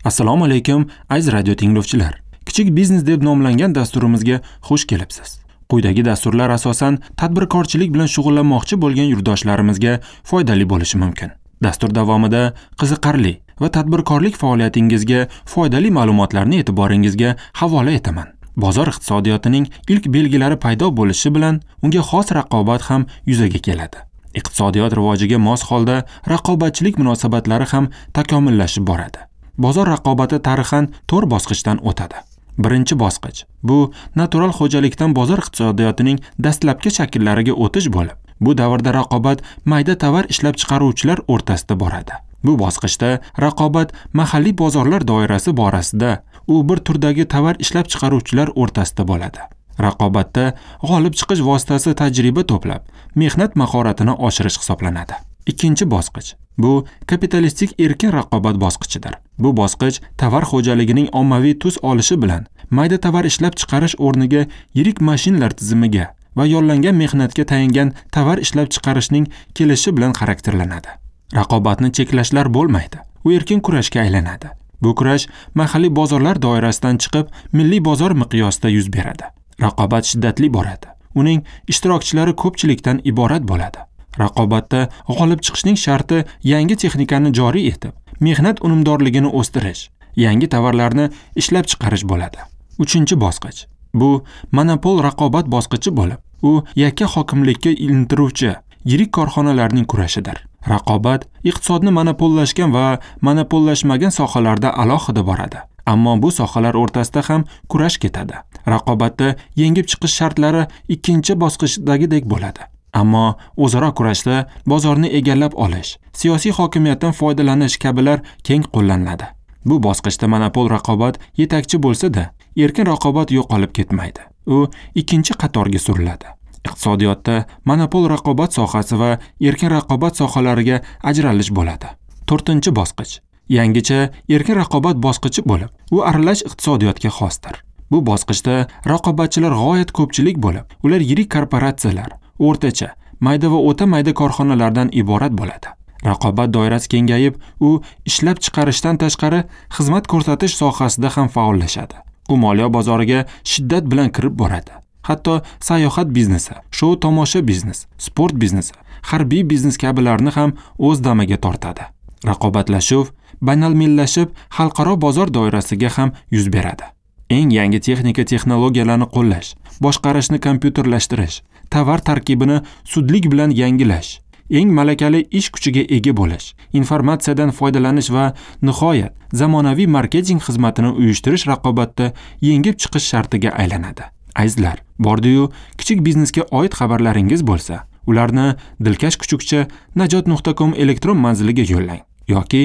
Assalomu alaykum aziz radio tinglovchilar. Kichik biznes deb nomlangan dasturimizga xush kelibsiz. Quyidagi dasturlar asosan tadbirkorchilik bilan shug'ullanmoqchi bo'lgan yurtdoshlarimizga foydali bo'lishi mumkin. Dastur davomida qiziqarli va tadbirkorlik faoliyatingizga foydali ma'lumotlarni e'tiboringizga havola etaman. Bozor iqtisodiyotining ilk belgilari paydo bo'lishi bilan unga xos raqobat ham yuzaga keladi. Iqtisodiyot rivojiga mos holda raqobatchilik munosabatlari ham takomillashib boradi. Bozor raqobati tarixan 4 bosqichdan o'tadi. Birinchi bosqich bu natural xo'jalikdan bozor iqtisodiyotining dastlabki shakllariga o'tish bo'lib, bu davrda raqobat mayda tovar ishlab chiqaruvchilar o'rtasida boradi. Bu bosqichda raqobat mahalliy bozorlar doirasi borasida u bir turdagi tovar ishlab chiqaruvchilar o'rtasida bo'ladi. Raqobatda g'olib chiqish vositasi tajriba to'plab, mehnat mahoratini oshirish hisoblanadi. Ikkinchi bosqich bu kapitalistik erkin raqobat bosqichidir. Bu bosqich tovar xo'jaligining ommaviy tus olishi bilan mayda tovar ishlab chiqarish o'rniga yirik mashinalar tizimiga va yollangan mehnatga tayangan tovar ishlab chiqarishning kelishi bilan xarakterlanadi. Raqobatni cheklashlar bo'lmaydi. U erkin kurashga aylanadi. Bu kurash mahalliy bozorlar doirasidan chiqib, milliy bozor miqyosida yuz beradi. Raqobat shiddatli boradi. Uning ishtirokchilari ko'pchilikdan iborat bo'ladi. Raqobatda g'olib chiqishning sharti yangi texnikani joriy etib, mehnat unumdorligini o'stirish, yangi tovarlarni ishlab chiqarish bo'ladi. Uchinchi bosqich bu monopol raqobat bosqichi bo'lib, u yakka hokimlikka intiruvchi yirik korxonalarning kurashidir. Raqobat iqtisodni monopollashgan va monopollashmagan sohalarda alohida boradi. Ammo bu sohalar o'rtasida ham kurash ketadi. Raqobatda yengib chiqish shartlari ikkinchi bosqichdagidek bo'ladi. Ammo o'zaro kurashda bozorni egallab olish, siyosiy hokimiyatdan foydalanish kabilar keng qo'llaniladi. Bu bosqichda monopol raqobat yetakchi bo'lsa-da, erkin raqobat yo'qolib ketmaydi. U ikkinchi qatorga suriladi. Iqtisodiyotda monopol raqobat sohasi va erkin raqobat sohalariga ajralish bo'ladi. To'rtinchi bosqich yangicha erkin raqobat bosqichi bo'lib, u aralash iqtisodiyotga xosdir. Bu bosqichda raqobatchilar g'oyat ko'pchilik bo'lib, ular yirik korporatsiyalar, o'rtacha, mayda va o'ta mayda korxonalardan iborat bo'ladi. Raqobat doirasi kengayib, u ishlab chiqarishdan tashqari xizmat ko'rsatish sohasida ham faollashadi. U moliya bozoriga shiddat bilan kirib boradi. Hatto sayohat biznesi, shou tomosha biznes, sport biznesi, harbiy biznes kabilarni ham o'z damiga tortadi. Raqobatlashuv baynalmillashib, xalqaro bozor doirasiga ham yuz beradi. Eng yangi texnologiyalarni qo'llash, boshqarishni kompyuterlashtirish, tovar tarkibini sudlik bilan yangilash, eng malakali ish kuchiga ega bo'lish, informatsiyadan foydalanish va nihoyat zamonaviy marketing xizmatini uyushtirish raqobatda yengib chiqish shartiga aylanadi. Azizlar, bordi-yu kichik biznesga oid xabarlaringiz bo'lsa, ularni dilkash kuchukcha najot.com elektron manziliga yo'llang yoki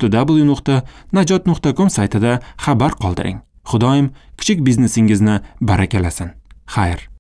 www.najot.com saytida xabar qoldiring. Xudoyim kichik biznesingizni barakalasin. Xayr.